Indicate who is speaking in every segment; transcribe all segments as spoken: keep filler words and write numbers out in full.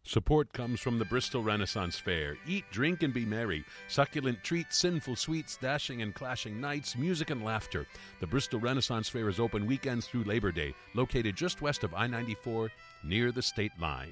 Speaker 1: Support comes from the Bristol Renaissance Fair. Eat, drink, and be merry. Succulent treats, sinful sweets, dashing and clashing nights, music and laughter. The Bristol Renaissance Fair is open weekends through Labor Day, located just west of I ninety-four, near the state line.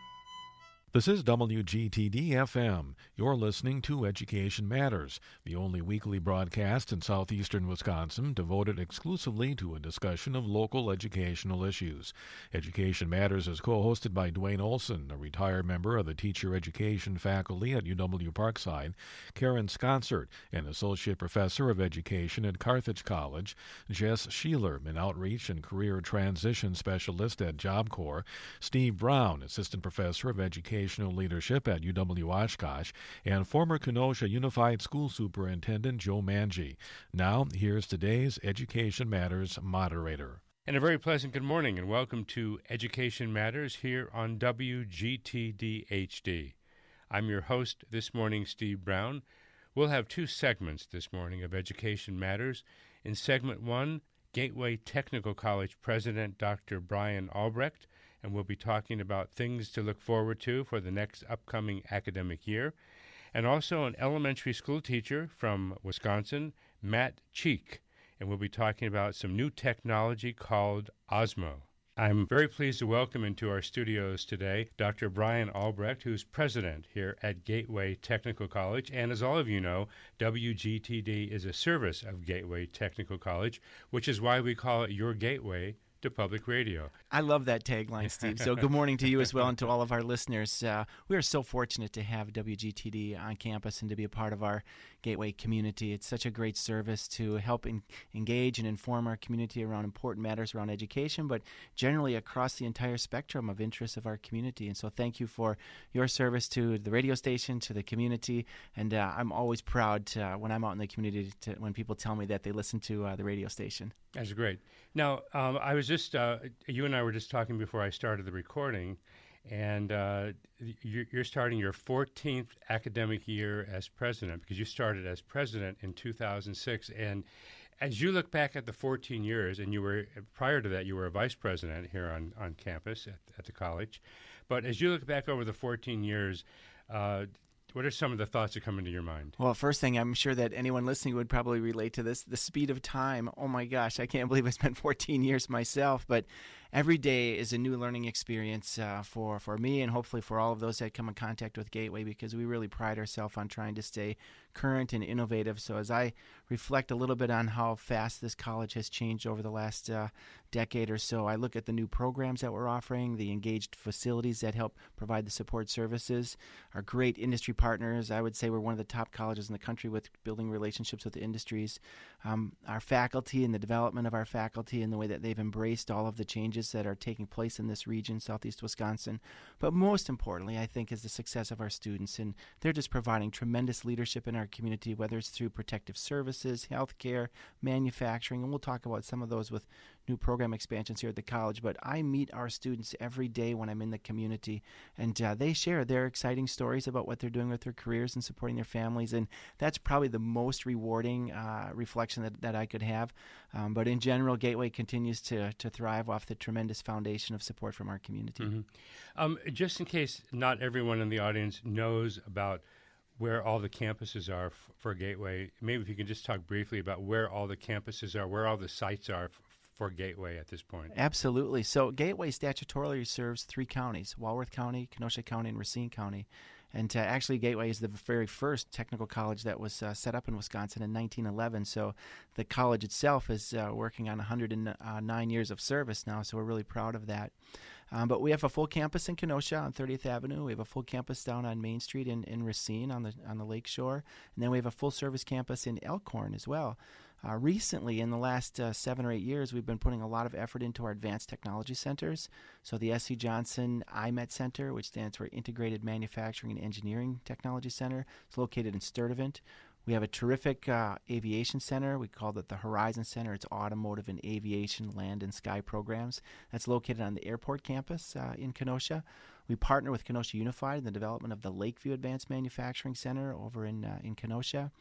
Speaker 2: This is W G T D F M. You're listening to Education Matters, the only weekly broadcast in southeastern Wisconsin devoted exclusively to a discussion of local educational issues. Education Matters is co-hosted by Dwayne Olson, a retired member of the teacher education faculty at U W Parkside, Karen Sconsert, an associate professor of education at Carthage College, Jess Sheeler, an outreach and career transition specialist at Job Corps, Steve Brown, assistant professor of education leadership at U W Oshkosh, and former Kenosha Unified School Superintendent Joe Manji. Now, here's today's Education Matters moderator.
Speaker 3: And a very pleasant good morning, and welcome to Education Matters here on W G T D H D. I'm your host this morning, Steve Brown. We'll have two segments this morning of Education Matters. In segment one, Gateway Technical College President Doctor Brian Albrecht, and we'll be talking about things to look forward to for the next upcoming academic year. And also an elementary school teacher from Wisconsin, Matt Cheek, and we'll be talking about some new technology called Osmo. I'm very pleased to welcome into our studios today Doctor Brian Albrecht, who's president here at Gateway Technical College. And as all of you know, W G T D is a service of Gateway Technical College, which is why we call it your gateway to public radio.
Speaker 4: I love that tagline, Steve. So good morning to you as well and to all of our listeners. Uh, we are so fortunate to have W G T D on campus and to be a part of our Gateway community. It's such a great service to help in, engage and inform our community around important matters around education, but generally across the entire spectrum of interests of our community. And so thank you for your service to the radio station, to the community, and uh, I'm always proud to, uh, when I'm out in the community to, when people tell me that they listen to uh, the radio station.
Speaker 3: That's great. Now, um, I was just, uh, you and I were just talking before I started the recording, and uh, you're, you're starting your fourteenth academic year as president, because you started as president in two thousand six. And as you look back at the fourteen years, and you were, prior to that, you were a vice president here on, on campus at, at the college. But as you look back over the fourteen years, uh, what are some of the thoughts that come into your mind?
Speaker 4: Well, first thing, I'm sure that anyone listening would probably relate to this, the speed of time. Oh my gosh, I can't believe I spent fourteen years myself, but every day is a new learning experience uh, for, for me and hopefully for all of those that come in contact with Gateway, because we really pride ourselves on trying to stay current and innovative. So as I reflect a little bit on how fast this college has changed over the last uh, decade or so, I look at the new programs that we're offering, the engaged facilities that help provide the support services, our great industry partners. I would say we're one of the top colleges in the country with building relationships with the industries. Um, our faculty and the development of our faculty and the way that they've embraced all of the changes that are taking place in this region, southeast Wisconsin. But most importantly, I think, is the success of our students. And they're just providing tremendous leadership in our community, whether it's through protective services, healthcare, manufacturing, and we'll talk about some of those with new program expansions here at the college. But I meet our students every day when I'm in the community, and uh, they share their exciting stories about what they're doing with their careers and supporting their families, and that's probably the most rewarding uh, reflection that, that I could have. Um, but in general, Gateway continues to, to thrive off the tremendous foundation of support from our community.
Speaker 3: Mm-hmm. Um, just in case not everyone in the audience knows about where all the campuses are f- for Gateway, maybe if you can just talk briefly about where all the campuses are, where all the sites are f- for Gateway at this point.
Speaker 4: Absolutely. So Gateway statutorily serves three counties, Walworth County, Kenosha County, and Racine County. And uh, actually, Gateway is the very first technical college that was uh, set up in Wisconsin in nineteen eleven. So the college itself is uh, working on one hundred nine years of service now, so we're really proud of that. Um, but we have a full campus in Kenosha on thirtieth Avenue. We have a full campus down on Main Street in, in Racine on the on the lake shore. And then we have a full-service campus in Elkhorn as well. Uh, recently, in the last uh, seven or eight years, we've been putting a lot of effort into our advanced technology centers. So the S C Johnson I M E T Center, which stands for Integrated Manufacturing and Engineering Technology Center, is located in Sturtevant. We have a terrific uh, aviation center. We call it the Horizon Center. It's automotive and aviation, land and sky programs. That's located on the airport campus uh, in Kenosha. We partner with Kenosha Unified in the development of the Lakeview Advanced Manufacturing Center over in uh, in Kenosha.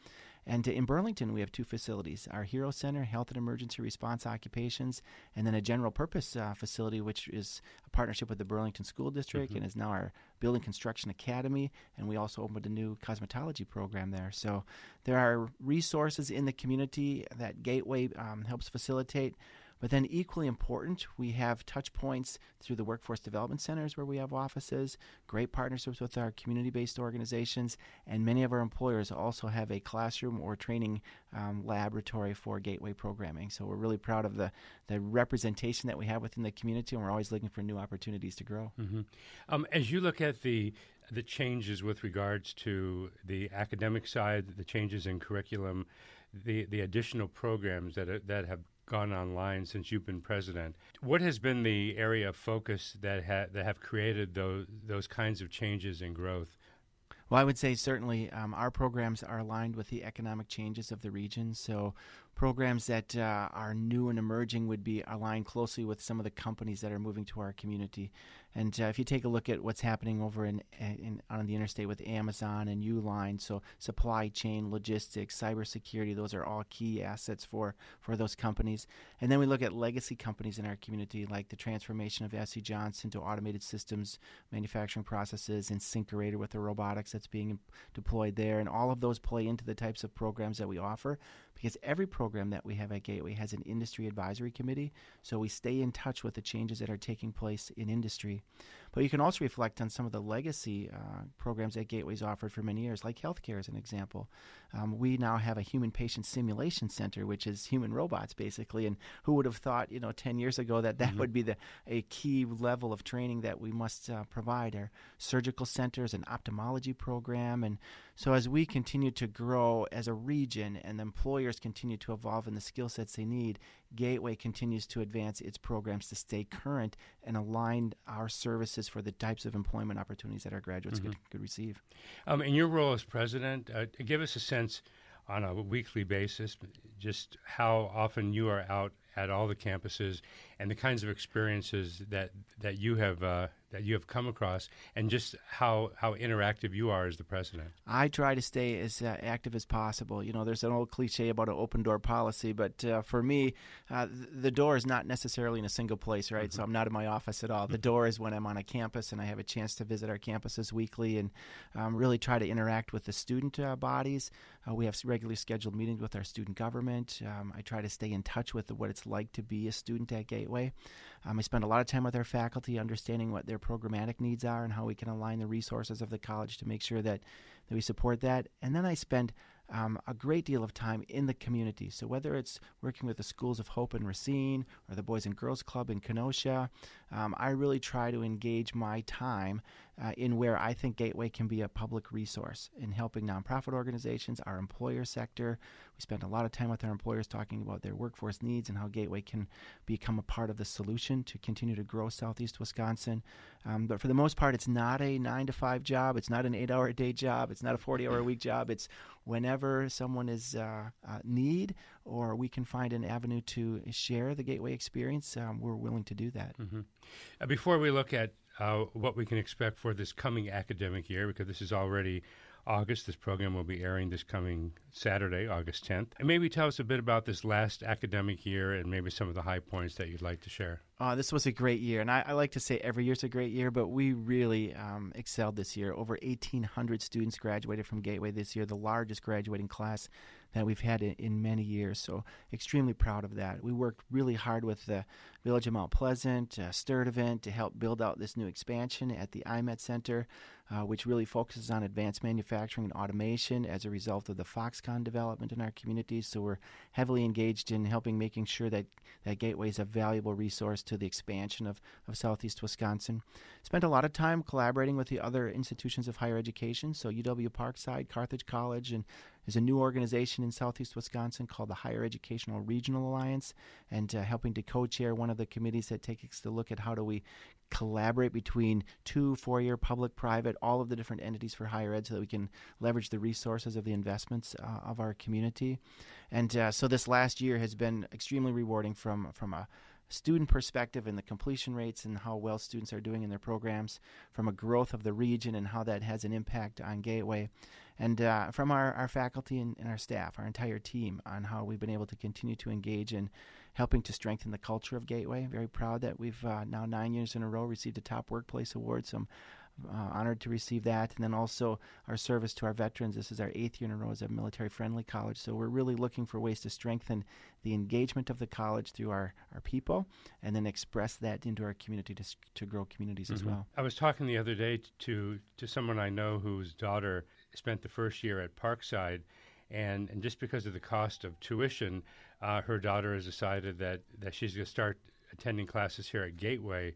Speaker 4: And in Burlington, we have two facilities, our Hero Center, Health and Emergency Response Occupations, and then a general purpose uh, facility, which is a partnership with the Burlington School District mm-hmm. and is now our Building Construction Academy. And we also opened a new cosmetology program there. So there are resources in the community that Gateway um, helps facilitate. But then equally important, we have touch points through the workforce development centers where we have offices, great partnerships with our community-based organizations, and many of our employers also have a classroom or training um, laboratory for Gateway programming. So we're really proud of the, the representation that we have within the community, and we're always looking for new opportunities to grow.
Speaker 3: Mm-hmm. Um, as you look at the the changes with regards to the academic side, the changes in curriculum, the, the additional programs that are, that have gone online since you've been president. What has been the area of focus that ha- that have created those those kinds of changes in growth?
Speaker 4: Well, I would say certainly um, our programs are aligned with the economic changes of the region. So programs that uh, are new and emerging would be aligned closely with some of the companies that are moving to our community. And uh, if you take a look at what's happening over in, in on the interstate with Amazon and Uline, so supply chain, logistics, cybersecurity, those are all key assets for, for those companies. And then we look at legacy companies in our community, like the transformation of S C Johnson to automated systems, manufacturing processes, and Syncerator with the robotics that's being deployed there. And all of those play into the types of programs that we offer, because every program that we have at Gateway has an industry advisory committee, so we stay in touch with the changes that are taking place in industry. But you can also reflect on some of the legacy uh, programs that Gateway's offered for many years, like healthcare as an example. Um, we now have a human patient simulation center, which is human robots basically, and who would have thought, you know, ten years ago that that mm-hmm. would be the a key level of training that we must uh, provide. Our surgical centers, an ophthalmology program, and so as we continue to grow as a region and the employers continue to evolve in the skill sets they need, Gateway continues to advance its programs to stay current and align our services for the types of employment opportunities that our graduates mm-hmm. could, could receive.
Speaker 3: Um, in your role as president, uh, give us a sense on a weekly basis just how often you are out at all the campuses and the kinds of experiences that that you have uh, that you have come across, and just how how interactive you are as the president.
Speaker 4: I try to stay as uh, active as possible. You know, there's an old cliche about an open door policy, but uh, for me, uh, th- the door is not necessarily in a single place, right? Mm-hmm. So I'm not in my office at all. Mm-hmm. The door is when I'm on a campus and I have a chance to visit our campuses weekly and um, really try to interact with the student uh, bodies. Uh, we have regularly scheduled meetings with our student government. Um, I try to stay in touch with the, what it's like to be a student at Gateway. Um, I spend a lot of time with our faculty understanding what their programmatic needs are and how we can align the resources of the college to make sure that, that we support that. And then I spend um, a great deal of time in the community. So whether it's working with the Schools of Hope in Racine or the Boys and Girls Club in Kenosha, um, I really try to engage my time uh, in where I think Gateway can be a public resource in helping nonprofit organizations, our employer sector. We spend a lot of time with our employers talking about their workforce needs and how Gateway can become a part of the solution to continue to grow Southeast Wisconsin. Um, but for the most part, it's not a nine to five job. It's not an eight-hour a day job. It's not a forty-hour a week job. It's whenever someone is uh, uh, need or we can find an avenue to share the Gateway experience, um, we're willing to do that.
Speaker 3: Mm-hmm. Uh, before we look at uh, what we can expect for this coming academic year, because this is already August. This program will be airing this coming Saturday, August tenth. And maybe tell us a bit about this last academic year and maybe some of the high points that you'd like to share.
Speaker 4: Uh, this was a great year, and I, I like to say every year's a great year, but we really um, excelled this year. Over eighteen hundred students graduated from Gateway this year, the largest graduating class that we've had in, in many years, so extremely proud of that. We worked really hard with the Village of Mount Pleasant, uh, Sturtevant, to help build out this new expansion at the I M E T Center, uh, which really focuses on advanced manufacturing and automation as a result of the Foxconn development in our community. So we're heavily engaged in helping making sure that, that Gateway is a valuable resource to the expansion of, of Southeast Wisconsin. Spent a lot of time collaborating with the other institutions of higher education, so U W Parkside, Carthage College, and there's a new organization in Southeast Wisconsin called the Higher Educational Regional Alliance, and uh, helping to co-chair one of the committees that takes a look at how do we collaborate between two, four-year public, private, all of the different entities for higher ed so that we can leverage the resources of the investments uh, of our community. And uh, so this last year has been extremely rewarding from, from a student perspective and the completion rates and how well students are doing in their programs, from a growth of the region and how that has an impact on Gateway, and uh, from our, our faculty and, and our staff, our entire team, on how we've been able to continue to engage in helping to strengthen the culture of Gateway. Very proud that we've uh, now nine years in a row received a top workplace award, so I'm uh, honored to receive that. And then also our service to our veterans. This is our eighth year in a row as a military-friendly college, so we're really looking for ways to strengthen the engagement of the college through our, our people, and then express that into our community to, to grow communities mm-hmm. as well.
Speaker 3: I was talking the other day to, to someone I know whose daughter spent the first year at Parkside, and, and just because of the cost of tuition, uh, her daughter has decided that, that she's going to start attending classes here at Gateway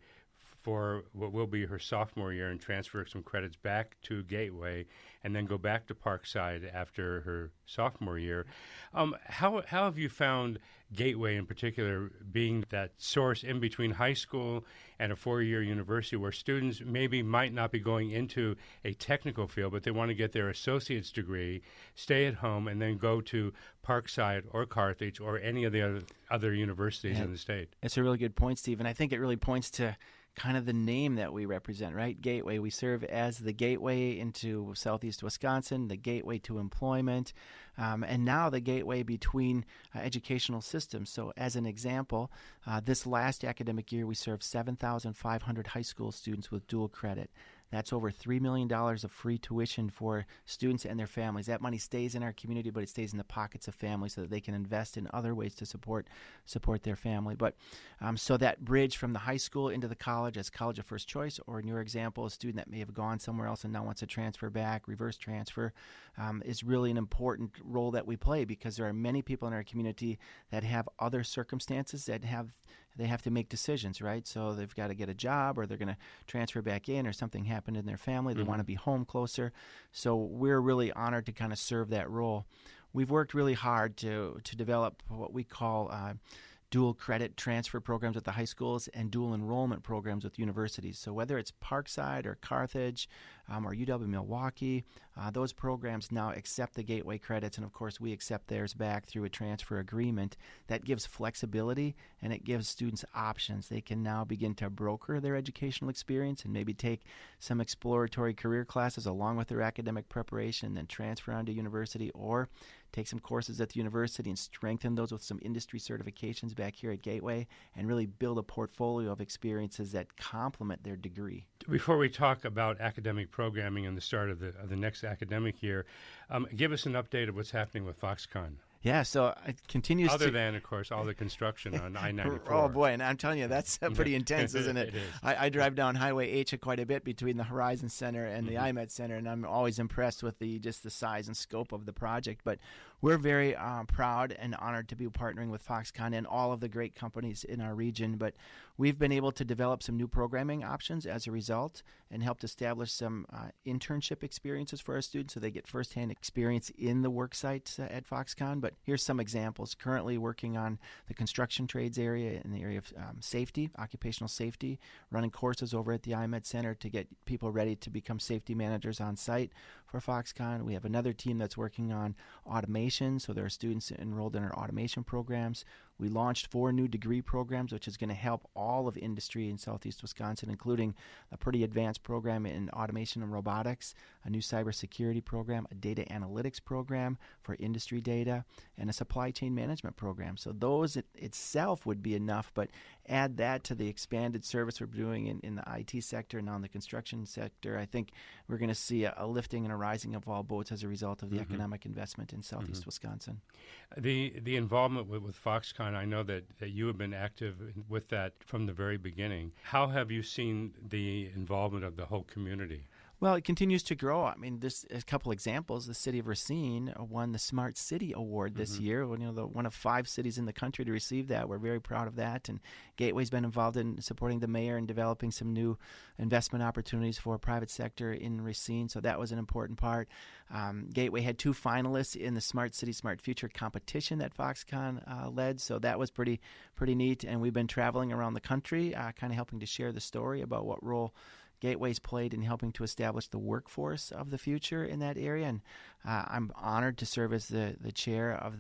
Speaker 3: for what will be her sophomore year and transfer some credits back to Gateway and then go back to Parkside after her sophomore year. Um, how, how have you found Gateway in particular being that source in between high school and a four-year university where students maybe might not be going into a technical field, but they want to get their associate's degree, stay at home, and then go to Parkside or Carthage or any of the other, other universities yeah, in the state?
Speaker 4: It's a really good point, Steve, and I think it really points to kind of the name that we represent, right? Gateway. We serve as the gateway into southeast Wisconsin, the gateway to employment, um, and now the gateway between uh, educational systems. So as an example, uh, this last academic year we served seven thousand five hundred high school students with dual credit. That's over three million dollars of free tuition for students and their families. That money stays in our community, but it stays in the pockets of families so that they can invest in other ways to support support their family. But um, so that bridge from the high school into the college as college of first choice, or in your example, a student that may have gone somewhere else and now wants to transfer back, reverse transfer, um, is really an important role that we play, because there are many people in our community that have other circumstances that have they have to make decisions, right? So they've got to get a job, or they're going to transfer back in, or something happened in their family. They mm-hmm. want to be home closer. So we're really honored to kind of serve that role. We've worked really hard to to develop what we call uh, dual credit transfer programs at the high schools and dual enrollment programs with universities. So whether it's Parkside or Carthage um, or U W-Milwaukee, uh, those programs now accept the Gateway credits, and of course we accept theirs back through a transfer agreement. That gives flexibility, and it gives students options. They can now begin to broker their educational experience and maybe take some exploratory career classes along with their academic preparation, and then transfer on to university, or take some courses at the university and strengthen those with some industry certifications back here at Gateway, and really build a portfolio of experiences that complement their degree.
Speaker 3: Before we talk about academic programming and the start of the, of the next academic year, um, give us an update of what's happening with Foxconn.
Speaker 4: Yeah, so it continues
Speaker 3: Other
Speaker 4: to...
Speaker 3: than, of course, all the construction on I ninety-four.
Speaker 4: Oh, boy, and I'm telling you, that's pretty intense, isn't it?
Speaker 3: It is.
Speaker 4: I, I drive down Highway H quite a bit between the Horizon Center and mm-hmm. the I M E D Center, and I'm always impressed with the just the size and scope of the project. But we're very uh, proud and honored to be partnering with Foxconn and all of the great companies in our region. But we've been able to develop some new programming options as a result, and helped establish some uh, internship experiences for our students so they get firsthand experience in the work sites uh, at Foxconn. But here's some examples. Currently working on the construction trades area in the area of um, safety, occupational safety, running courses over at the I M E D Center to get people ready to become safety managers on site for Foxconn. We have another team that's working on automation, so there are students enrolled in our automation programs. We launched four new degree programs, which is going to help all of industry in southeast Wisconsin, including a pretty advanced program in automation and robotics, a new cybersecurity program, a data analytics program for industry data, and a supply chain management program. So those it, itself would be enough, but add that to the expanded service we're doing in, in the I T sector and now in the construction sector. I think we're going to see a, a lifting and a rising of all boats as a result of the mm-hmm. economic investment in southeast mm-hmm. Wisconsin.
Speaker 3: The the involvement with, with Foxconn, I know that, that you have been active with that from the very beginning. How have you seen the involvement of the whole community?
Speaker 4: Well, it continues to grow. I mean, there's a couple examples. The city of Racine won the Smart City Award this mm-hmm. year. You know, the, one of five cities in the country to receive that. We're very proud of that. And Gateway's been involved in supporting the mayor and developing some new investment opportunities for private sector in Racine. So that was an important part. Um, Gateway had two finalists in the Smart City, Smart Future competition that Foxconn uh, led. So that was pretty, pretty neat. And we've been traveling around the country, uh, kind of helping to share the story about what role Gateway's played in helping to establish the workforce of the future in that area. And uh, I'm honored to serve as the, the chair of the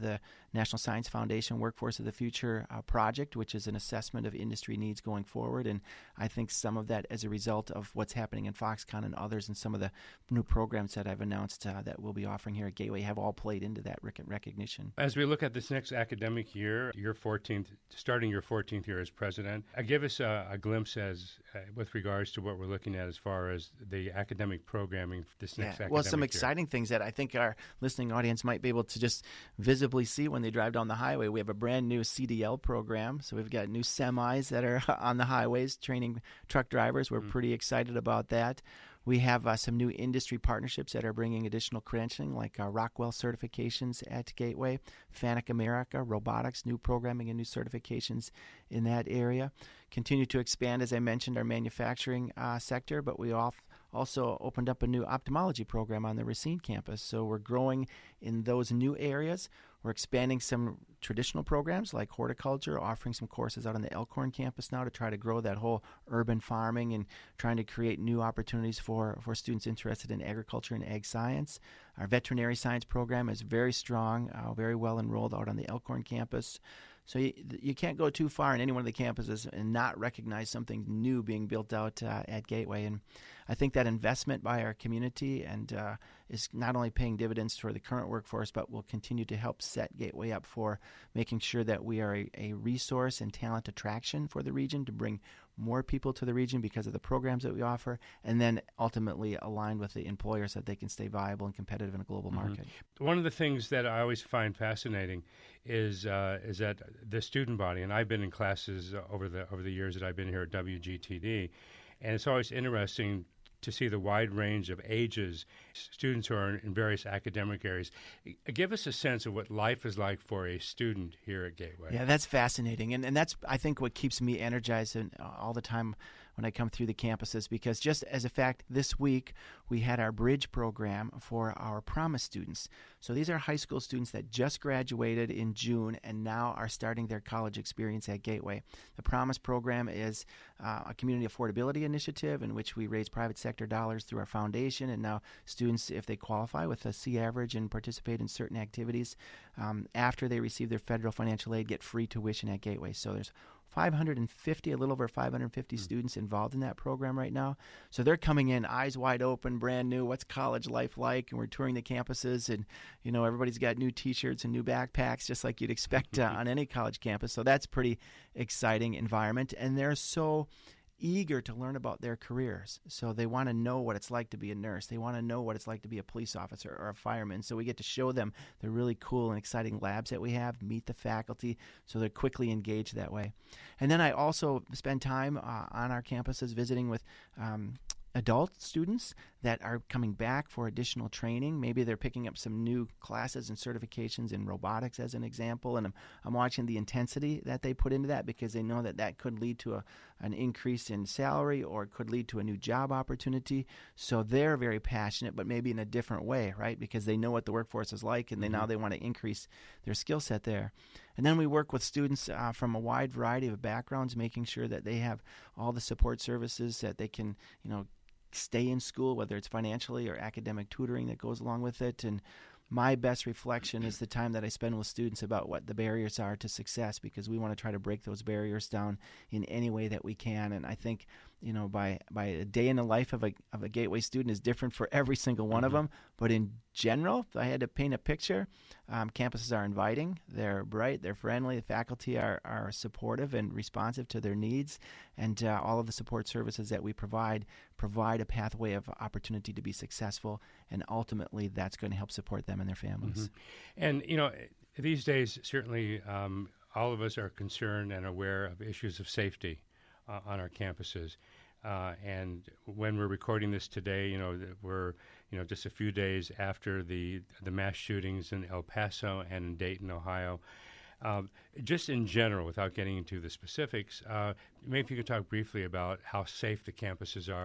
Speaker 4: National Science Foundation Workforce of the Future uh, project, which is an assessment of industry needs going forward. And I think some of that as a result of what's happening in Foxconn and others, and some of the new programs that I've announced uh, that we'll be offering here at Gateway have all played into that rec- recognition.
Speaker 3: As we look at this next academic year, your fourteenth, starting your fourteenth year as president, uh, give us a, a glimpse as uh, with regards to what we're looking at as far as the academic programming for this next
Speaker 4: yeah.
Speaker 3: academic
Speaker 4: Well, some
Speaker 3: year.
Speaker 4: exciting things that I think our listening audience might be able to just visibly see when they drive down the highway. We have a brand new C D L program, so we've got new semis that are on the highways training truck drivers. We're mm-hmm. pretty excited about that. We have uh, some new industry partnerships that are bringing additional credentialing, like uh, Rockwell certifications at Gateway, Fanuc America, robotics, new programming and new certifications in that area. Continue to expand, as I mentioned, our manufacturing uh, sector, but we off also opened up a new ophthalmology program on the Racine campus. So we're growing in those new areas. We're expanding some traditional programs like horticulture, offering some courses out on the Elkhorn campus now to try to grow that whole urban farming and trying to create new opportunities for, for students interested in agriculture and ag science. Our veterinary science program is very strong, uh, very well enrolled out on the Elkhorn campus. So you, you can't go too far in any one of the campuses and not recognize something new being built out uh, at Gateway. And I think that investment by our community and uh, is not only paying dividends for the current workforce, but will continue to help set Gateway up for making sure that we are a, a resource and talent attraction for the region to bring more people to the region because of the programs that we offer, and then ultimately aligned with the employers so that they can stay viable and competitive in a global
Speaker 3: mm-hmm.
Speaker 4: market.
Speaker 3: One of the things that I always find fascinating is uh, is that the student body, and I've been in classes over the over the years that I've been here at W G T D, and it's always interesting to see the wide range of ages, students who are in, in various academic areas. Give us a sense of what life is like for a student here at Gateway.
Speaker 4: Yeah, that's fascinating. And and that's, I think, what keeps me energized and, uh, all the time when I come through the campuses, because just as a fact, this week we had our Bridge program for our Promise students. So these are high school students that just graduated in June and now are starting their college experience at Gateway. The Promise program is uh, a community affordability initiative in which we raise private sector dollars through our foundation, and now students, if they qualify with a C average and participate in certain activities, um, after they receive their federal financial aid, get free tuition at Gateway. So there's five hundred fifty, a little over five hundred fifty mm. students involved in that program right now. So they're coming in eyes wide open, brand new. What's college life like? And we're touring the campuses, and you know everybody's got new T-shirts and new backpacks, just like you'd expect uh, on any college campus. So that's pretty exciting environment, and they're so eager to learn about their careers. So they want to know what it's like to be a nurse. They want to know what it's like to be a police officer or a fireman. So we get to show them the really cool and exciting labs that we have, meet the faculty, so they're quickly engaged that way. And then I also spend time uh, on our campuses visiting with um, adult students that are coming back for additional training. Maybe they're picking up some new classes and certifications in robotics as an example, and I'm, I'm watching the intensity that they put into that because they know that that could lead to a, an increase in salary or it could lead to a new job opportunity. So they're very passionate, but maybe in a different way, right? Because they know what the workforce is like, and they mm-hmm. now they want to increase their skill set there. And then we work with students uh, from a wide variety of backgrounds, making sure that they have all the support services that they can, you know, stay in school, whether it's financially or academic tutoring that goes along with it. And my best reflection is the time that I spend with students about what the barriers are to success, because we want to try to break those barriers down in any way that we can. And I think, you know, by by a day in the life of a of a Gateway student is different for every single one mm-hmm. of them. But in general, if I had to paint a picture, um, campuses are inviting, they're bright, they're friendly, the faculty are, are supportive and responsive to their needs, and uh, all of the support services that we provide provide a pathway of opportunity to be successful, and ultimately that's going to help support them and their families.
Speaker 3: Mm-hmm. And, you know, these days, certainly um, all of us are concerned and aware of issues of safety uh, on our campuses. Uh, and when we're recording this today, you know, we're, you know, just a few days after the the mass shootings in El Paso and in Dayton, Ohio. Um, just in general, without getting into the specifics, uh, maybe if you could talk briefly about how safe the campuses are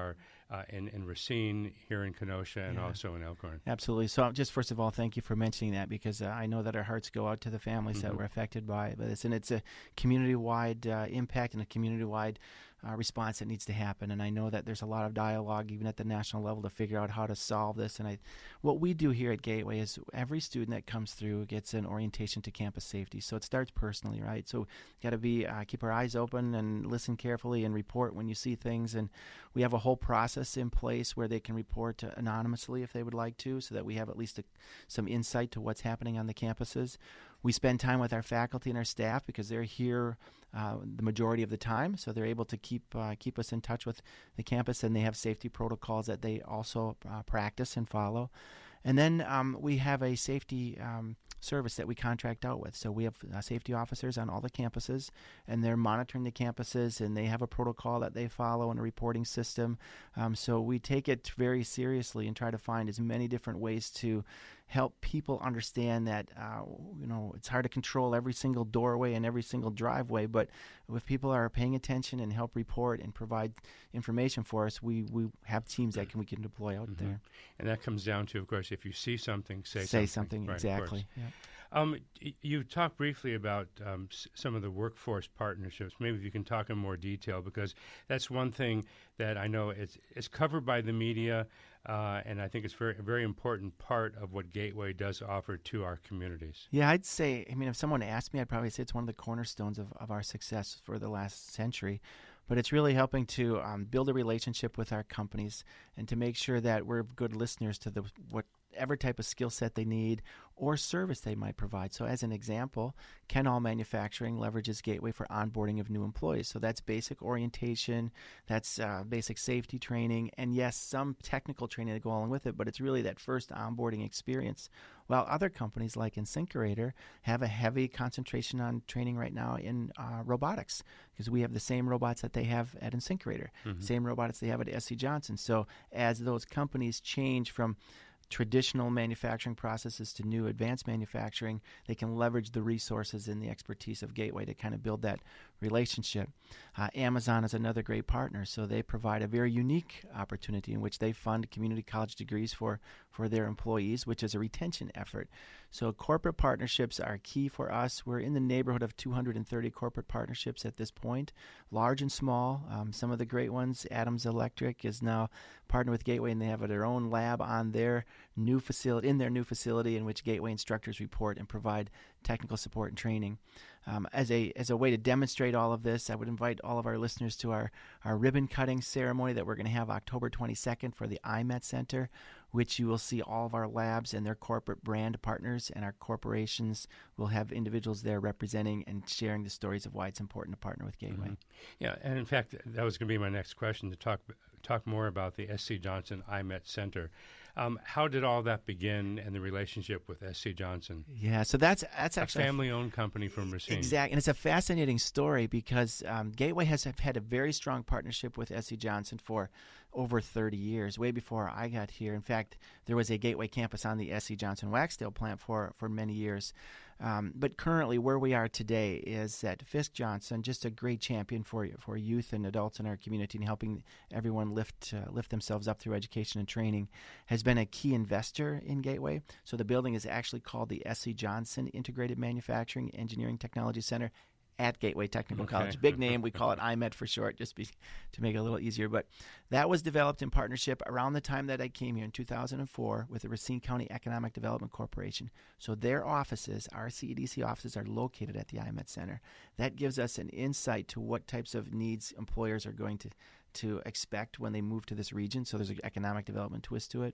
Speaker 3: uh, in, in Racine, here in Kenosha, and
Speaker 4: Yeah.
Speaker 3: also in Elkhorn.
Speaker 4: Absolutely. So, just first of all, thank you for mentioning that, because uh, I know that our hearts go out to the families
Speaker 3: Mm-hmm.
Speaker 4: that were affected by this, and it's a community-wide uh, impact and a community-wide uh, response that needs to happen. And I know that there's a lot of dialogue, even at the national level, to figure out how to solve this. And I, what we do here at Gateway is every student that comes through gets an orientation to campus safety. So it starts personally, right? So got to be uh, keep our eyes open and listen carefully and report when you see things. And we have a whole process in place where they can report uh, anonymously if they would like to, so that we have at least a, some insight to what's happening on the campuses. We spend time with our faculty and our staff because they're here uh, the majority of the time, so they're able to keep uh, keep us in touch with the campus, and they have safety protocols that they also uh, practice and follow. And then um, we have a safety um, service that we contract out with. So we have uh, safety officers on all the campuses, and they're monitoring the campuses, and they have a protocol that they follow and a reporting system. Um, so we take it very seriously and try to find as many different ways to help people understand that, uh, you know, it's hard to control every single doorway and every single driveway, but if people are paying attention and help report and provide information for us, we, we have teams that can we can deploy out
Speaker 3: Mm-hmm.
Speaker 4: there.
Speaker 3: And that comes down to, of course, if you see something, say,
Speaker 4: Say
Speaker 3: something.
Speaker 4: something,
Speaker 3: Right, of
Speaker 4: exactly.
Speaker 3: course.
Speaker 4: Yeah.
Speaker 3: Um, y- you talked briefly about um, s- some of the workforce partnerships. Maybe if you can talk in more detail, because that's one thing that I know it's, it's covered by the media, uh, and I think it's very, a very important part of what Gateway does offer to our communities.
Speaker 4: Yeah, I'd say, I mean, if someone asked me, I'd probably say it's one of the cornerstones of, of our success for the last century. But it's really helping to um, build a relationship with our companies and to make sure that we're good listeners to the whatever type of skill set they need or service they might provide. So as an example, Kenall Manufacturing leverages Gateway for onboarding of new employees. So that's basic orientation, that's uh, basic safety training, and yes, some technical training to go along with it, but it's really that first onboarding experience. While other companies like Insinkerator have a heavy concentration on training right now in uh, robotics, because we have the same robots that they have at Insinkerator,
Speaker 3: Mm-hmm.
Speaker 4: same robots they have at S C Johnson. So as those companies change from traditional manufacturing processes to new advanced manufacturing, they can leverage the resources and the expertise of Gateway to kind of build that relationship. Uh, Amazon is another great partner, so they provide a very unique opportunity in which they fund community college degrees for, for their employees, which is a retention effort. So corporate partnerships are key for us. We're in the neighborhood of two hundred thirty corporate partnerships at this point, large and small. Um, some of the great ones, Adams Electric is now partnered with Gateway, and they have their own lab on their new facility, in their new facility, in which Gateway instructors report and provide technical support and training. Um, as a as a way to demonstrate all of this, I would invite all of our listeners to our, our ribbon cutting ceremony that we're going to have October twenty-second for the I MET Center, which you will see all of our labs and their corporate brand partners, and our corporations will have individuals there representing and sharing the stories of why it's important to partner with Gateway.
Speaker 3: Mm-hmm. Yeah, and in fact, that was going to be my next question, to talk talk more about the S C Johnson I MET Center. Um, how did all that begin, and the relationship with S C Johnson?
Speaker 4: Yeah, so that's that's actually
Speaker 3: a family-owned company from Racine.
Speaker 4: Exactly, and it's a fascinating story because um, Gateway has had a very strong partnership with S C Johnson for over thirty years, way before I got here. In fact, there was a Gateway campus on the S C Johnson Waxdale plant for, for many years. Um, but currently, where we are today is that Fisk Johnson, just a great champion for for youth and adults in our community and helping everyone lift uh, lift themselves up through education and training, has been a key investor in Gateway. So the building is actually called the S C Johnson Integrated Manufacturing Engineering Technology Center at Gateway Technical
Speaker 3: Okay.
Speaker 4: College. Big name. We call it I MET for short, just be, to make it a little easier. But that was developed in partnership around the time that I came here in two thousand four with the Racine County Economic Development Corporation. So their offices, our C E D C offices, are located at the I MET Center. That gives us an insight to what types of needs employers are going to to expect when they move to this region. So there's an economic development twist to it.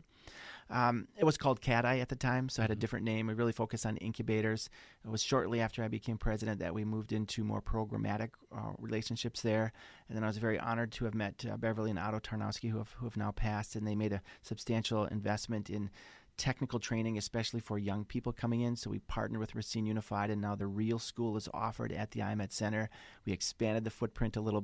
Speaker 4: Um, it was called C A D I at the time, so it had a different name. We really focused on incubators. It was shortly after I became president that we moved into more programmatic uh, relationships there. And then I was very honored to have met uh, Beverly and Otto Tarnowski, who have, who have now passed, and they made a substantial investment in technical training, especially for young people coming in. So we partnered with Racine Unified, and now the real school is offered at the I MET Center. We expanded the footprint a little bit,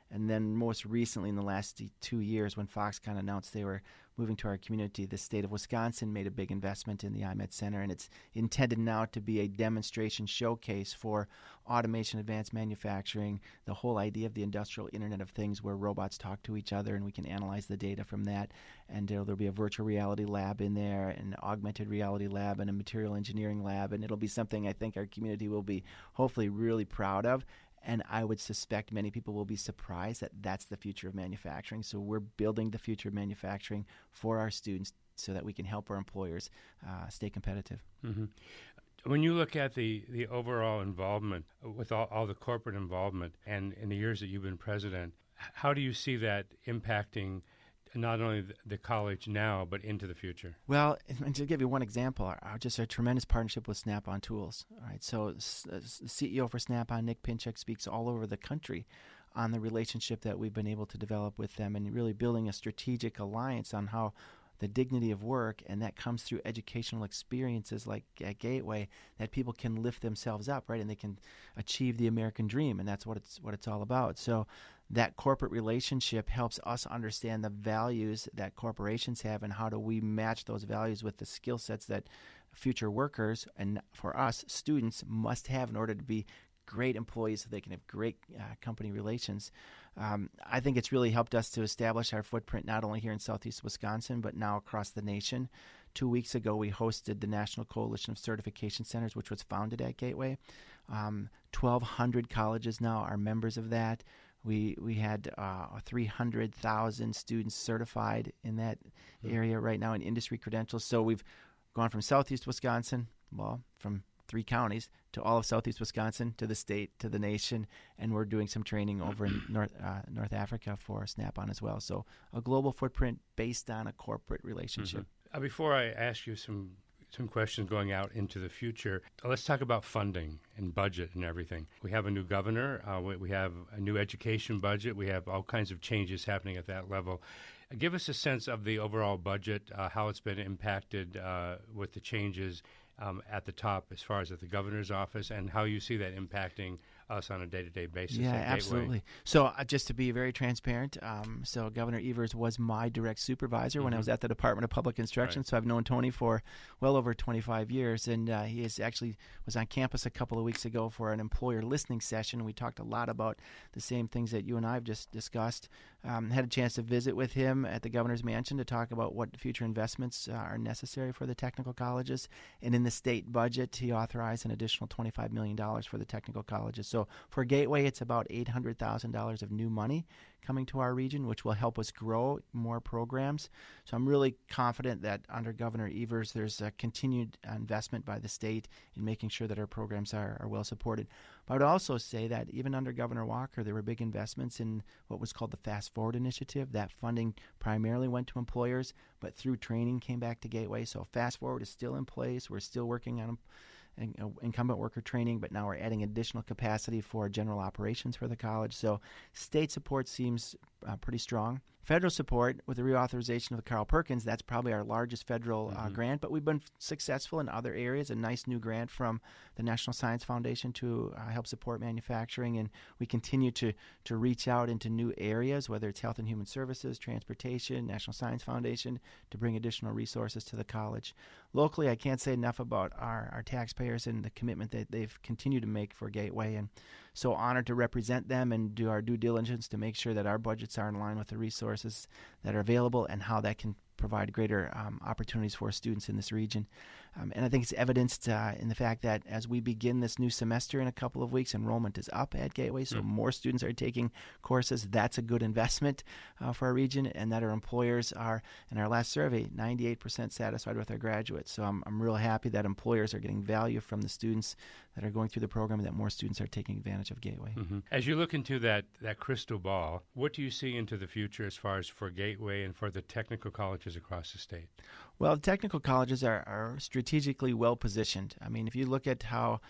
Speaker 4: And then most recently, in the last two years, when Foxconn announced they were moving to our community, the state of Wisconsin made a big investment in the I M E D Center, and it's intended now to be a demonstration showcase for automation, advanced manufacturing, the whole idea of the industrial Internet of Things where robots talk to each other and we can analyze the data from that. And uh, there'll be a virtual reality lab in there, an augmented reality lab, and a material engineering lab, and it'll be something I think our community will be hopefully really proud of. And I would suspect many people will be surprised that that's the future of manufacturing. So we're building the future of manufacturing for our students so that we can help our employers uh, stay competitive.
Speaker 3: Mm-hmm. When you look at the, the overall involvement with all, all the corporate involvement and in the years that you've been president, how do you see that impacting not only the college now, but into the future?
Speaker 4: Well, and to give you one example, our, our, just a tremendous partnership with Snap-on Tools. All right, so the C E O for Snap-on, Nick Pinchuk, speaks all over the country on the relationship that we've been able to develop with them and really building a strategic alliance on how the dignity of work, and that comes through educational experiences like at Gateway, that people can lift themselves up, right, and they can achieve the American dream, and that's what it's what it's all about. So that corporate relationship helps us understand the values that corporations have and how do we match those values with the skill sets that future workers, and for us, students, must have in order to be great employees so they can have great uh, company relations. Um, I think it's really helped us to establish our footprint not only here in southeast Wisconsin, but now across the nation. Two weeks ago, we hosted the National Coalition of Certification Centers, which was founded at Gateway. Um, twelve hundred colleges now are members of that. We we had uh, three hundred thousand students certified in that area right now in industry credentials. So we've gone from southeast Wisconsin, well, from three counties, to all of southeast Wisconsin, to the state, to the nation, and we're doing some training over in North uh, North Africa for Snap-on as well. So a global footprint based on a corporate relationship.
Speaker 3: Mm-hmm. Uh, before I ask you some some questions going out into the future, uh, let's talk about funding and budget and everything. We have a new governor. Uh, we, we have a new education budget. We have all kinds of changes happening at that level. Uh, give us a sense of the overall budget, uh, how it's been impacted uh, with the changes Um, at the top as far as at the governor's office, and how you see that impacting us on a day-to-day basis.
Speaker 4: Yeah, absolutely. So uh, just to be very transparent, um, so Governor Evers was my direct supervisor mm-hmm. when I was at the Department of Public Instruction. Right. So I've known Tony for well over twenty-five years, and uh, he is actually was on campus a couple of weeks ago for an employer listening session. We talked a lot about the same things that you and I have just discussed. Um, had a chance to visit with him at the governor's mansion to talk about what future investments uh, are necessary for the technical colleges. And in the state budget, he authorized an additional twenty-five million dollars for the technical colleges. So for Gateway, it's about eight hundred thousand dollars of new money coming to our region, which will help us grow more programs. So I'm really confident that under Governor Evers, there's a continued investment by the state in making sure that our programs are, are well supported. But I would also say that even under Governor Walker, there were big investments in what was called the Fast Forward Initiative. That funding primarily went to employers, but through training came back to Gateway. So Fast Forward is still in place. We're still working on incumbent worker training, but now we're adding additional capacity for general operations for the college. So state support seems uh, pretty strong. Federal support with the reauthorization of the Carl Perkins, that's probably our largest federal uh, mm-hmm. grant, but we've been f- successful in other areas. A nice new grant from the National Science Foundation to uh, help support manufacturing, and we continue to, to reach out into new areas, whether it's health and human services, transportation, National Science Foundation, to bring additional resources to the college. Locally, I can't say enough about our, our taxpayers and the commitment that they've continued to make for Gateway, and so honored to represent them and do our due diligence to make sure that our budgets are in line with the resources that are available and how that can provide greater um, opportunities for students in this region. Um, and I think it's evidenced uh, in the fact that as we begin this new semester in a couple of weeks, enrollment is up at Gateway, so mm. more students are taking courses. That's a good investment uh, for our region, and that our employers are, in our last survey, ninety-eight percent satisfied with our graduates. So I'm, I'm real happy that employers are getting value from the students that are going through the program and that more students are taking advantage of Gateway.
Speaker 3: Mm-hmm. As you look into that, that crystal ball, what do you see into the future as far as for Gateway and for the technical colleges across the state?
Speaker 4: Well, the technical colleges are, are strategically well positioned. I mean, if you look at how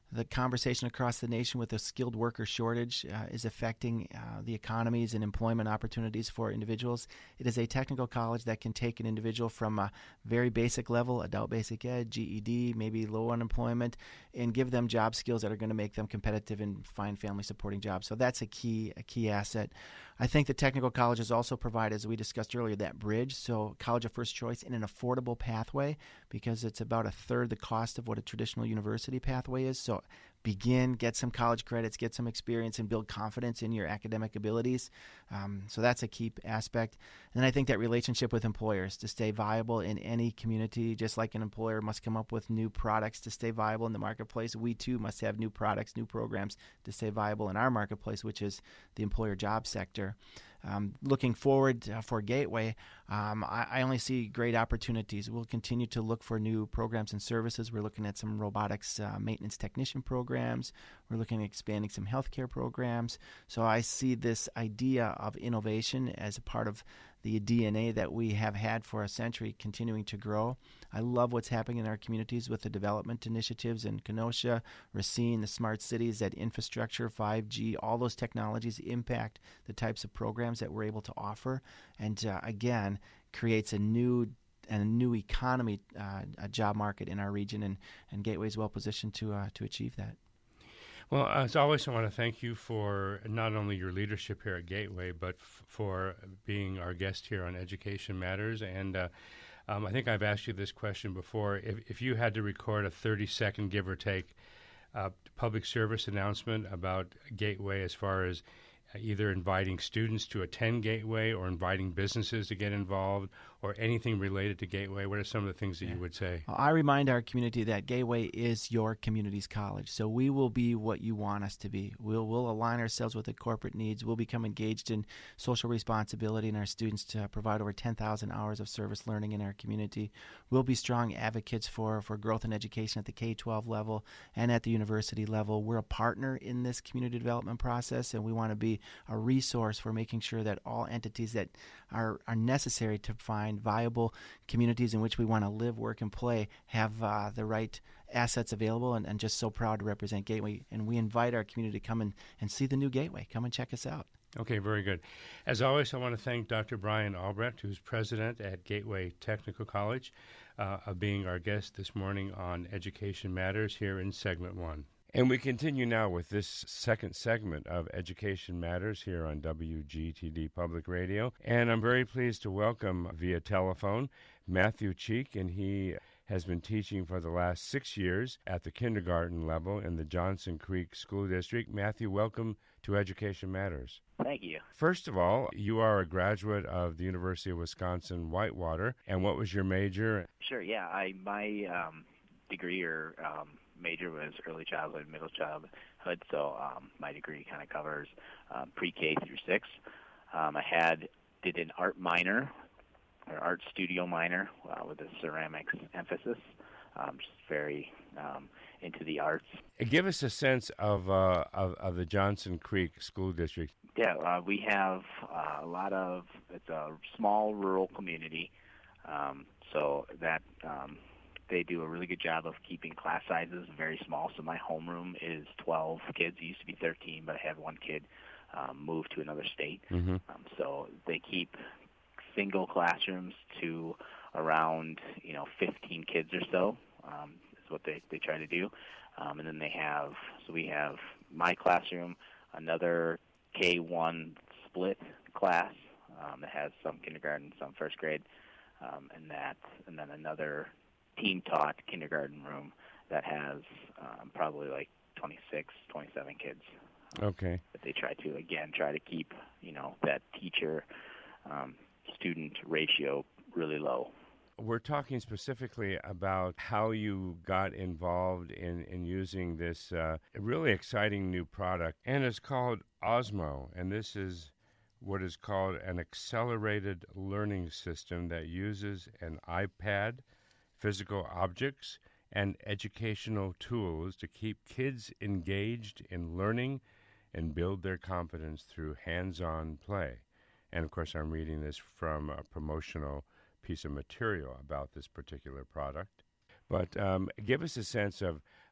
Speaker 4: the conversation across the nation with the skilled worker shortage uh, is affecting uh, the economies and employment opportunities for individuals. It is a technical college that can take an individual from a very basic level, adult basic ed, G E D, maybe low unemployment, and give them job skills that are going to make them competitive and find family supporting jobs. So that's a key a key asset. I think the technical colleges also provide, as we discussed earlier, that bridge. So college of first choice in an affordable pathway, because it's about a third the cost of what a traditional university pathway is. So begin, get some college credits, get some experience, and build confidence in your academic abilities. Um, so that's a key aspect. And I think that relationship with employers to stay viable in any community, just like an employer must come up with new products to stay viable in the marketplace, we too must have new products, new programs to stay viable in our marketplace, which is the employer job sector. Um, looking forward uh, for Gateway, um, I, I only see great opportunities. We'll continue to look for new programs and services. We're looking at some robotics uh, maintenance technician programs. We're looking at expanding some healthcare programs. So I see this idea of innovation as a part of the D N A that we have had for a century continuing to grow. I love what's happening in our communities with the development initiatives in Kenosha, Racine, the smart cities, that infrastructure, five G, all those technologies impact the types of programs that we're able to offer. And uh, again, creates a new and a new economy, uh, a job market in our region, and, and Gateway is well positioned to uh, to achieve that.
Speaker 3: Well, as always, I want to thank you for not only your leadership here at Gateway, but f- for being our guest here on Education Matters. And uh, um, I think I've asked you this question before. If, if you had to record a thirty-second, give or take, uh, public service announcement about Gateway as far as either inviting students to attend Gateway or inviting businesses to get involved or anything related to Gateway, what are some of the things that yeah. you would say?
Speaker 4: Well, I remind our community that Gateway is your community's college. So we will be what you want us to be. We'll, we'll align ourselves with the corporate needs. We'll become engaged in social responsibility in our students to provide over ten thousand hours of service learning in our community. We'll be strong advocates for, for growth and education at the K twelve level and at the university level. We're a partner in this community development process, and we want to be a resource for making sure that all entities that are, are necessary to find viable communities in which we want to live, work, and play have uh, the right assets available, and, and just so proud to represent Gateway. And we invite our community to come and, and see the new Gateway. Come and check us out.
Speaker 3: Okay, very good. As always, I want to thank Doctor Brian Albrecht, who's president at Gateway Technical College, uh, of being our guest this morning on Education Matters here in segment one. And we continue now with this second segment of Education Matters here on W G T D Public Radio. And I'm very pleased to welcome via telephone Matthew Cheek, and he has been teaching for the last six years at the kindergarten level in the Johnson Creek School District. Matthew, welcome to Education Matters.
Speaker 5: Thank you.
Speaker 3: First of all, you are a graduate of the University of Wisconsin-Whitewater, and what was your major?
Speaker 5: Sure, yeah. I my um, degree or um, major was early childhood, middle childhood, so um, my degree kind of covers um, pre-K through six. Um, I had did an art minor, or art studio minor, uh, with a ceramics emphasis. Um, just very um, into the arts.
Speaker 3: Give us a sense of, uh, of of the Johnson Creek School District.
Speaker 5: Yeah, uh, we have uh, a lot of, it's a small rural community, um, so that um, they do a really good job of keeping class sizes very small. So my homeroom is twelve kids. It used to be thirteen, but I had one kid um, move to another state.
Speaker 3: Mm-hmm.
Speaker 5: Um, so they keep single classrooms to around, you know, fifteen kids or so, um, is what they, they try to do. Um, and then they have, so we have my classroom, another K one split class um, that has some kindergarten, some first grade, um, and that, and then another team-taught kindergarten room that has um, probably like twenty-six, twenty-seven kids.
Speaker 3: Okay.
Speaker 5: But they try to, again, try to keep, you know, that teacher um, student ratio really low.
Speaker 3: We're talking specifically about how you got involved in, in using this uh, really exciting new product, and it's called Osmo, and this is what is called an accelerated learning system that uses an iPad, physical objects, and educational tools to keep kids engaged in learning and build their confidence through hands-on play. And, of course, I'm reading this from a promotional piece of material about this particular product. But um, give us a sense of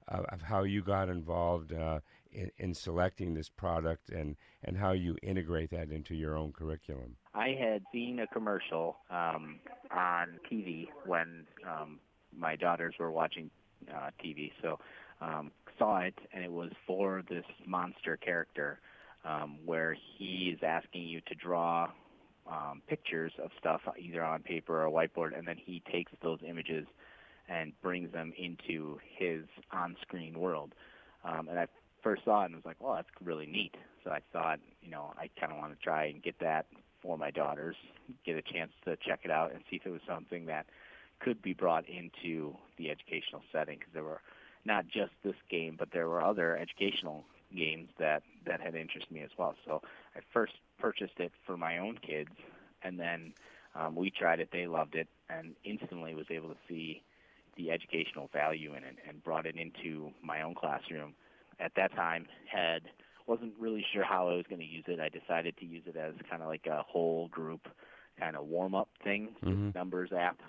Speaker 3: uh, of how you got involved uh, in, in selecting this product and, and how you integrate that into your own curriculum.
Speaker 5: I had seen a commercial um, on T V when um, my daughters were watching uh, T V, so um, saw it, and it was for this monster character um, where he is asking you to draw um, pictures of stuff either on paper or a whiteboard, and then he takes those images and brings them into his on-screen world. Um, and I first saw it and was like, well, that's really neat. So I thought, you know, I kind of want to try and get that for my daughters, get a chance to check it out and see if it was something that could be brought into the educational setting, because there were not just this game, but there were other educational games that, that had interested me as well. So I first purchased it for my own kids, and then um, we tried it, they loved it, and instantly was able to see the educational value in it and brought it into my own classroom. At that time, had wasn't really sure how I was going to use it. I decided to use it as kind of like a whole group kind of warm-up thing,
Speaker 3: Mm-hmm.
Speaker 5: numbers app,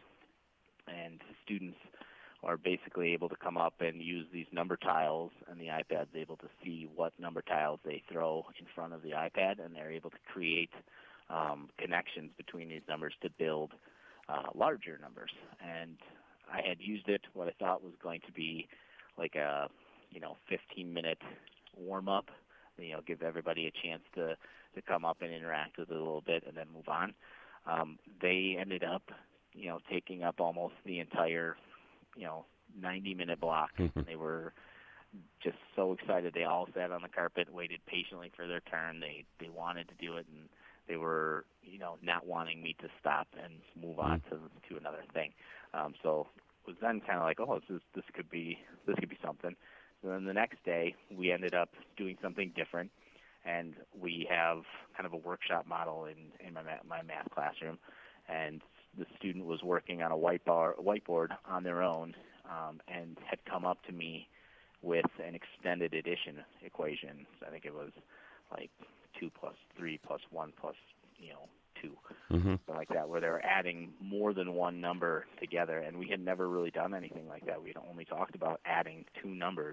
Speaker 5: and students are basically able to come up and use these number tiles, and the iPad's able to see what number tiles they throw in front of the iPad, and they're able to create um, connections between these numbers to build uh, larger numbers. And I had used it, what I thought was going to be like a, you know, fifteen-minute warm-up, you know, give everybody a chance to, to come up and interact with it a little bit and then move on. Um, they ended up, you know, taking up almost the entire, you know, ninety-minute block. They were just so excited. They all sat on the carpet, waited patiently for their turn. They they wanted to do it, and they were, you know, not wanting me to stop and move on to to another thing. Um, so it was then kind of like, oh, this is, this could be this could be something. So then the next day, we ended up doing something different, and we have kind of a workshop model in in my my math classroom, and the student was working on a whiteboard, whiteboard on their own, um, and had come up to me with an extended addition equation. So I think it was like two plus three plus one plus, you know, two,
Speaker 3: Mm-hmm.
Speaker 5: something like that, where they were adding more than one number together. And we had never really done anything like that. We had only talked about adding two numbers.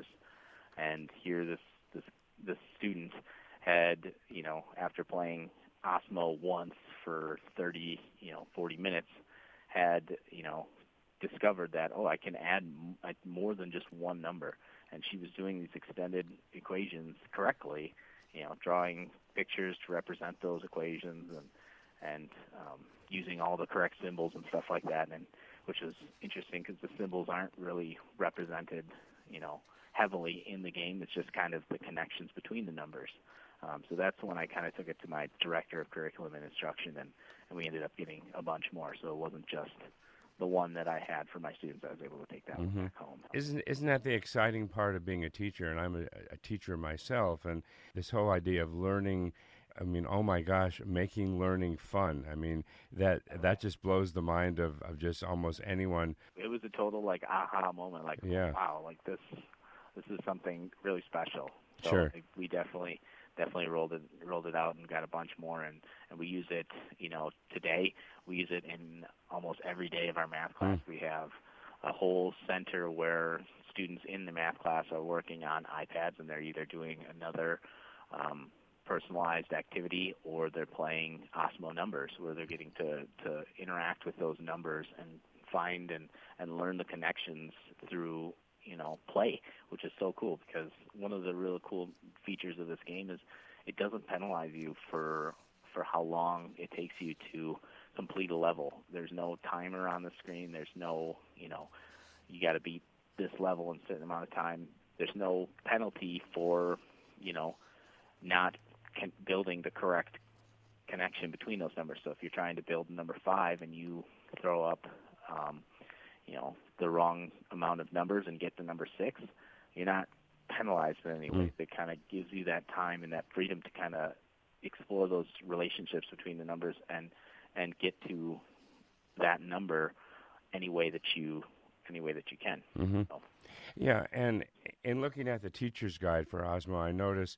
Speaker 5: And here this this this student had, you know, after playing Osmo once for thirty, you know, forty minutes, had, you know, discovered that, oh, I can add m- more than just one number. And she was doing these extended equations correctly, you know, drawing pictures to represent those equations and and um, using all the correct symbols and stuff like that, and which was interesting because the symbols aren't really represented, you know, heavily in the game. It's just kind of the connections between the numbers. Um, so that's when I kind of took it to my director of curriculum and instruction, and, and we ended up getting a bunch more. So it wasn't just the one that I had for my students. I was able to take that
Speaker 3: Mm-hmm.
Speaker 5: one back home.
Speaker 3: Isn't isn't that the exciting part of being a teacher? And I'm a, a teacher myself, and this whole idea of learning. I mean, oh my gosh, making learning fun. I mean, that that just blows the mind of, of just almost anyone.
Speaker 5: It was a total like aha moment. Like,
Speaker 3: Yeah.
Speaker 5: wow, like this this is something really special. So
Speaker 3: Sure.
Speaker 5: like, we definitely definitely rolled it rolled it out and got a bunch more, and, and we use it, you know, today. We use it in almost every day of our math class.
Speaker 3: Mm.
Speaker 5: We have a whole center where students in the math class are working on iPads, and they're either doing another um, personalized activity or they're playing Osmo numbers, where they're getting to, to interact with those numbers and find and, and learn the connections through, you know, play, which is so cool, because one of the really cool features of this game is it doesn't penalize you for for how long it takes you to complete a level. There's no timer on the screen. There's no, you know, you got to beat this level in a certain amount of time. There's no penalty for, you know, not con- building the correct connection between those numbers. So if you're trying to build number five and you throw up, um, you know, the wrong amount of numbers and get to number six, you're not penalized in any way.
Speaker 3: Mm.
Speaker 5: It kind of gives you that time and that freedom to kind of explore those relationships between the numbers and and get to that number any way that you any way that you can.
Speaker 3: Mm-hmm.
Speaker 5: So.
Speaker 3: Yeah, and in looking at the teacher's guide for Osmo, I noticed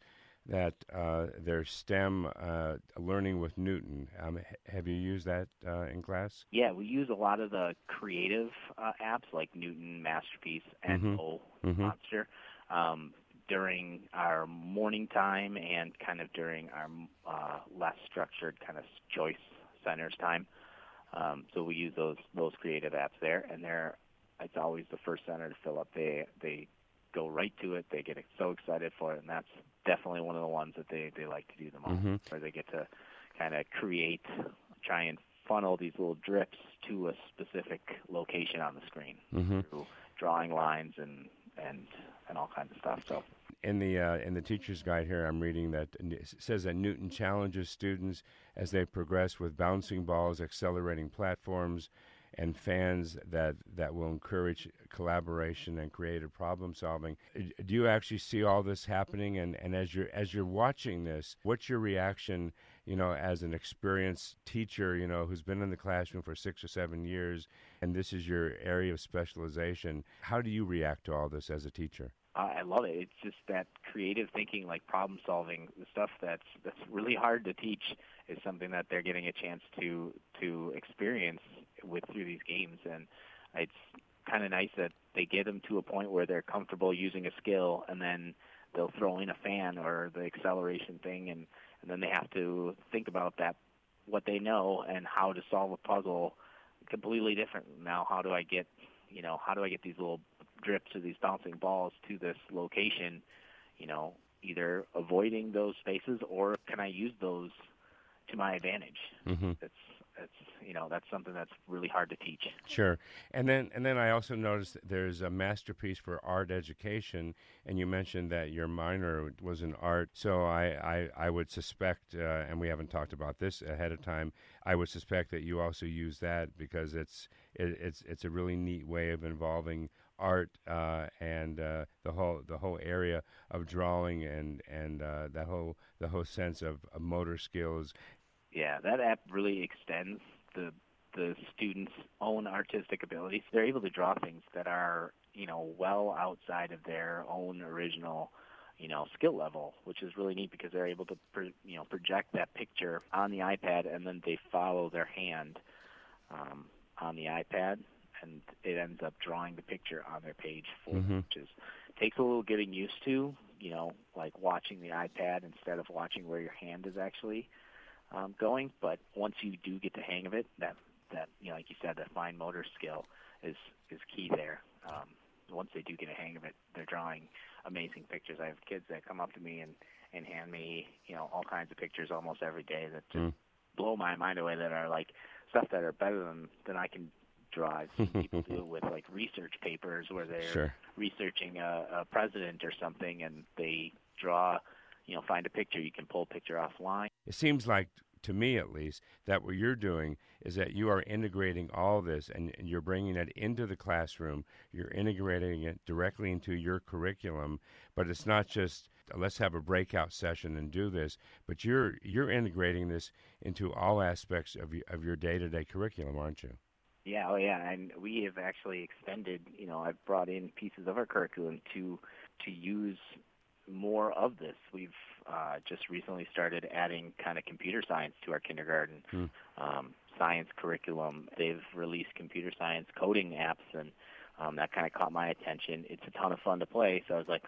Speaker 3: that uh, their STEM uh, learning with Newton. Um, have you used that uh, in class?
Speaker 5: Yeah, we use a lot of the creative uh, apps like Newton, Masterpiece, and
Speaker 3: Mm-hmm.
Speaker 5: O
Speaker 3: Mm-hmm.
Speaker 5: Monster um, during our morning time and kind of during our uh, less structured kind of choice centers time. Um, so we use those those creative apps there, and they're it's always the first center to fill up. They they go right to it. They get so excited for it, and that's definitely one of the ones that they, they like to do the most,
Speaker 3: Mm-hmm.
Speaker 5: where they get to kind of create, try and funnel these little drips to a specific location on the screen
Speaker 3: Mm-hmm.
Speaker 5: through drawing lines and, and, and all kinds of stuff. So.
Speaker 3: In the uh, in the teacher's guide here, I'm reading that it says that Newton challenges students as they progress with bouncing balls, accelerating platforms, and fans that, that will encourage collaboration and creative problem solving. Do you actually see all this happening? And, and as you're as you're watching this, what's your reaction? You know, as an experienced teacher, you know, who's been in the classroom for six or seven years, and this is your area of specialization. How do you react to all this as a teacher?
Speaker 5: I love it. It's just that creative thinking, like problem solving, the stuff that's that's really hard to teach is something that they're getting a chance to to experience with through these games, and it's kind of nice that they get them to a point where they're comfortable using a skill, and then they'll throw in a fan or the acceleration thing, and, and then they have to think about that, what they know, and how to solve a puzzle completely different. Now, how do I get, you know, how do I get these little drips or these bouncing balls to this location, you know, either avoiding those spaces or can I use those to my advantage?
Speaker 3: Mm-hmm.
Speaker 5: It's, it's, you know, that's something that's really hard to teach.
Speaker 3: Sure. And then and then I also noticed that there's a masterpiece for art education, and you mentioned that your minor was in art. So I, I, I would suspect, uh, and we haven't talked about this ahead of time, I would suspect that you also use that because it's it, it's it's a really neat way of involving art uh, and uh, the whole the whole area of drawing and and uh, that whole the whole sense of, of motor skills.
Speaker 5: Yeah, that app really extends the the students' own artistic abilities. They're able to draw things that are, you know, well outside of their own original, you know, skill level, which is really neat because they're able to, pro- you know, project that picture on the iPad, and then they follow their hand um, on the iPad, and it ends up drawing the picture on their page for
Speaker 3: Mm-hmm.
Speaker 5: them, which is takes a little getting used to, you know, like watching the iPad instead of watching where your hand is actually um, going. But once you do get the hang of it, that that you know, like you said, that fine motor skill is is key there. Um, once they do get a hang of it, they're drawing amazing pictures. I have kids that come up to me and, and hand me, you know, all kinds of pictures almost every day that just
Speaker 3: Mm.
Speaker 5: blow my mind away, that are like stuff that are better than, than I can draw. I've seen people do it with like research papers where they're
Speaker 3: Sure.
Speaker 5: researching a, a president or something, and they draw, you know, find a picture. You can pull a picture offline.
Speaker 3: It seems like, to me at least, that what you're doing is that you are integrating all this and, and you're bringing it into the classroom. You're integrating it directly into your curriculum, but it's not just let's have a breakout session and do this, but you're you're integrating this into all aspects of y- of your day-to-day curriculum, aren't you?
Speaker 5: Yeah, oh yeah, and we have actually extended, you know, I've brought in pieces of our curriculum to to use more of this. We've uh, just recently started adding kind of computer science to our kindergarten
Speaker 3: Hmm.
Speaker 5: um, science curriculum. They've released computer science coding apps, and um, that kind of caught my attention. It's a ton of fun to play, so I was like,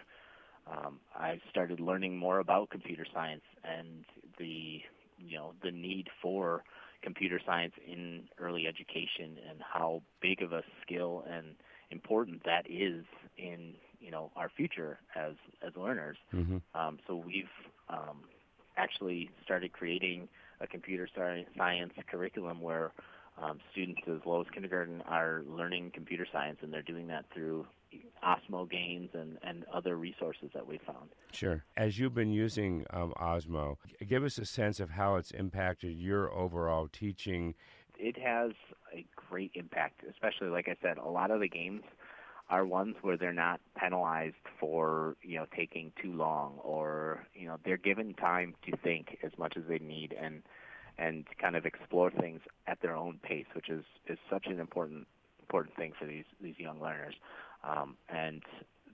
Speaker 5: um, I started learning more about computer science and the, you know, the need for computer science in early education and how big of a skill and important that is in, you know, our future as as learners.
Speaker 3: Mm-hmm.
Speaker 5: Um, so we've um, actually started creating a computer sci- science curriculum where um, students as low as kindergarten are learning computer science, and they're doing that through Osmo games and, and other resources that we found.
Speaker 3: Sure. As you've been using um, Osmo, g- give us a sense of how it's impacted your overall teaching.
Speaker 5: It has a great impact, especially, like I said, a lot of the games are ones where they're not penalized for, you know, taking too long, or, you know, they're given time to think as much as they need and and kind of explore things at their own pace, which is, is such an important important thing for these, these young learners. Um, and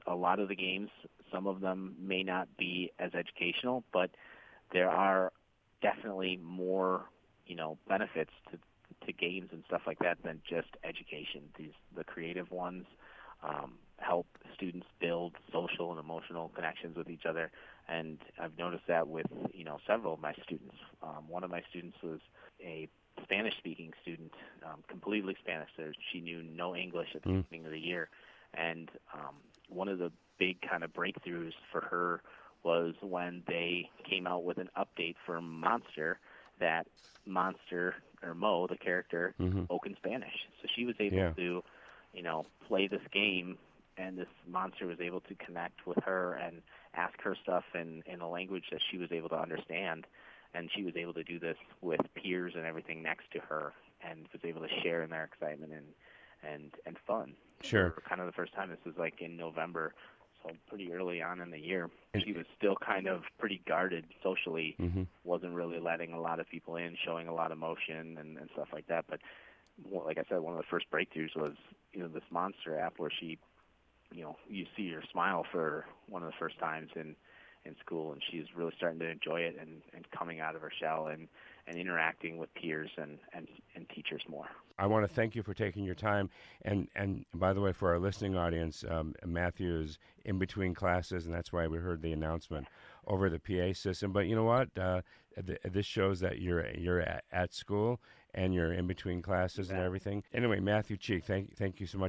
Speaker 5: a lot of the games, some of them may not be as educational, but there are definitely more, you know, benefits to to games and stuff like that than just education. These the creative ones um, help students build social and emotional connections with each other, and I've noticed that with, you know, several of my students. Um, one of my students was a Spanish-speaking student, um, completely Spanish. So she knew no English at the mm. beginning of the year, and um, one of the big kind of breakthroughs for her was when they came out with an update for Monster, that Monster, or Mo, the character, mm-hmm. spoke in Spanish. So she was able yeah. to, you know, play this game, and this monster was able to connect with her and ask her stuff in, in a language that she was able to understand. And she was able to do this with peers and everything next to her, and was able to share in their excitement and and, and fun.
Speaker 3: Sure.
Speaker 5: For kind of the first time. This was like in November, so pretty early on in the year. She was still kind of pretty guarded socially, mm-hmm. wasn't really letting a lot of people in, showing a lot of emotion and, and stuff like that. But like I said, one of the first breakthroughs was, you know, this Monster app where she, you know, you see her smile for one of the first times in, in school, and she's really starting to enjoy it and, and coming out of her shell and, and interacting with peers and, and, and teachers more.
Speaker 3: I want to thank you for taking your time. And, and by the way, for our listening audience, um, Matthew is in between classes, and that's why we heard the announcement over the P A system. But you know what? Uh, th- this shows that you're you're at, at school and you're in between classes and everything. Anyway, Matthew Cheek, thank thank you so much.